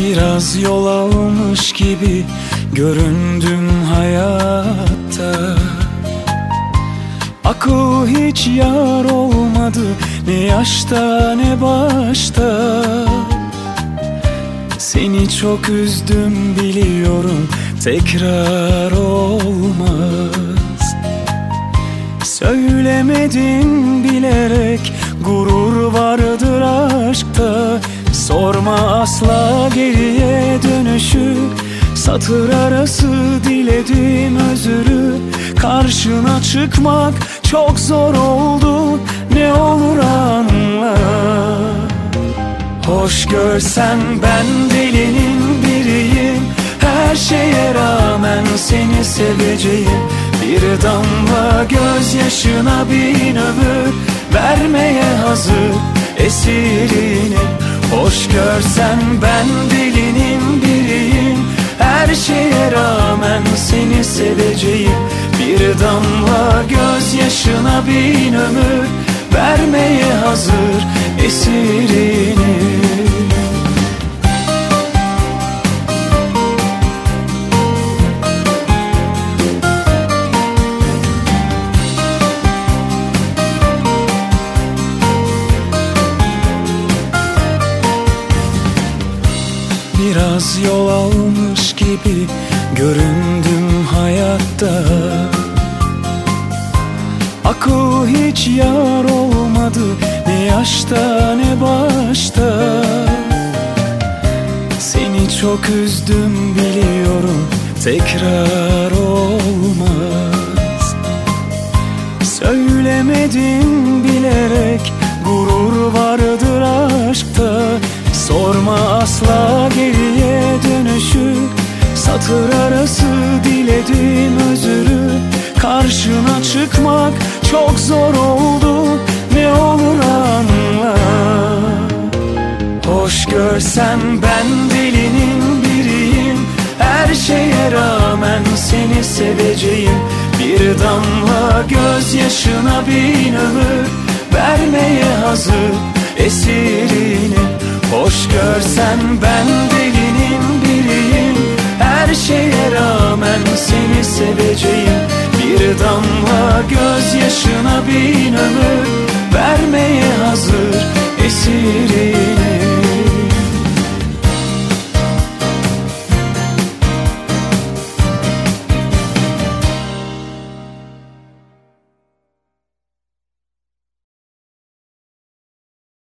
Biraz yol almış gibi göründüm hayatta. Akıl hiç yar olmadı, ne yaşta ne başta. Seni çok üzdüm biliyorum, tekrar olmaz. Söylemedim bilerek, gurur vardır aşkta. Sorma asla geriye dönüşü, satır arası diledim özürü. Karşına çıkmak çok zor oldu, ne olur anla. Hoş görsen ben delinin biriyim, her şeye rağmen seni seveceğim. Bir damla gözyaşına bin ömür vermeye hazır esirinim. Hoş görsen ben delinin biriyim, her şeye rağmen seni seveceğim. Bir damla gözyaşına bin ömür vermeye hazır esirinim. Biraz yol almış gibi göründüm hayatta. Akıl hiç yar olmadı, ne yaşta ne başta. Seni çok üzdüm biliyorum, tekrar olmaz. Söylemedim bilerek, gurur vardır aşkta. Sorma asla geriye dönüşü, satır arası diledim özürü. Karşına çıkmak çok zor oldu, ne olur anla. Hoş görsen ben delinin biriyim, her şeye rağmen seni seveceğim. Bir damla gözyaşına bin ömür vermeye hazır esirinim. Hoş görsen ben delinin biriyim, her şeye rağmen seni seveceğim. Bir damla gözyaşına bin ömür vermeye hazır